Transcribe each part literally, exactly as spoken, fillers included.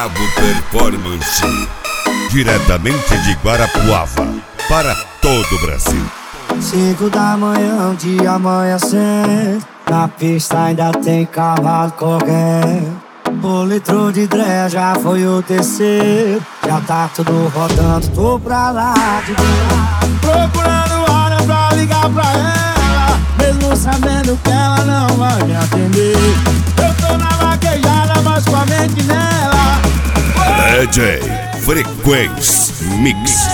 Bravo Performance, diretamente de Guarapuava, para todo o Brasil. Cinco da manhã, um dia amanhecendo, na pista ainda tem cavalo correndo. O litro de dré já foi o terceiro, já tá tudo rodando, tô pra lá de lá. Procurando hora pra ligar pra ela, mesmo sabendo que ela não vai me atender. Eu tô na vaquejada, mas com a mente nela. D J Frequência Mix.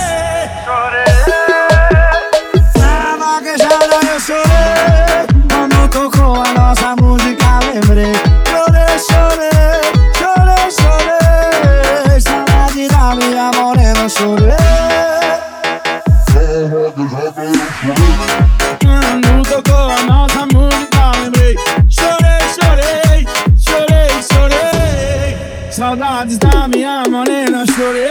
Na vaquejada eu chorei, quando tocou a nossa música lembrei. Chorei, chorei, chorei, chorei, saudade da minha morena, chorei. Quando tocou a nossa música lembrei. Chorei, chorei, chorei, chorei, saudades da minha morena, chorei.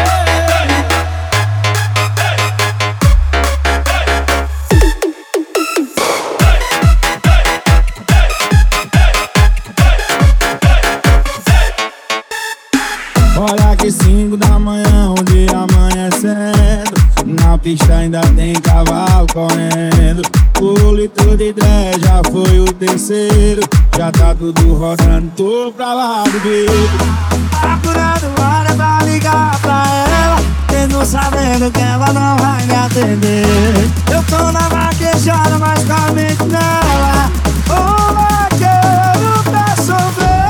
Olha que cinco da manhã, o dia amanhecendo, na pista ainda tem cavalo correndo. O litro de dré já foi o terceiro, já tá tudo rodando, tô pra lá do beco. Procurando hora pra ligar pra ela, mesmo sabendo que ela não vai me atender. Eu tô na vaquejada, mas com a mente nela. O vaqueiro pra sofrer.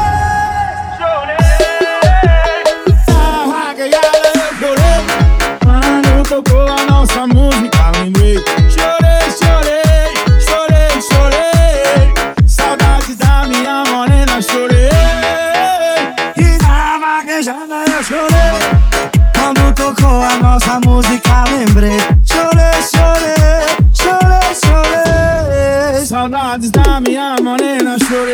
Tocou a nossa música, lembrei. Chorei, chorei, chorei, chorei, saudades da minha morena, chorei. E na vaquejada eu chorei, quando tocou a nossa música, lembrei. Chorei, chorei, chorei, chorei, saudades da minha morena, chorei.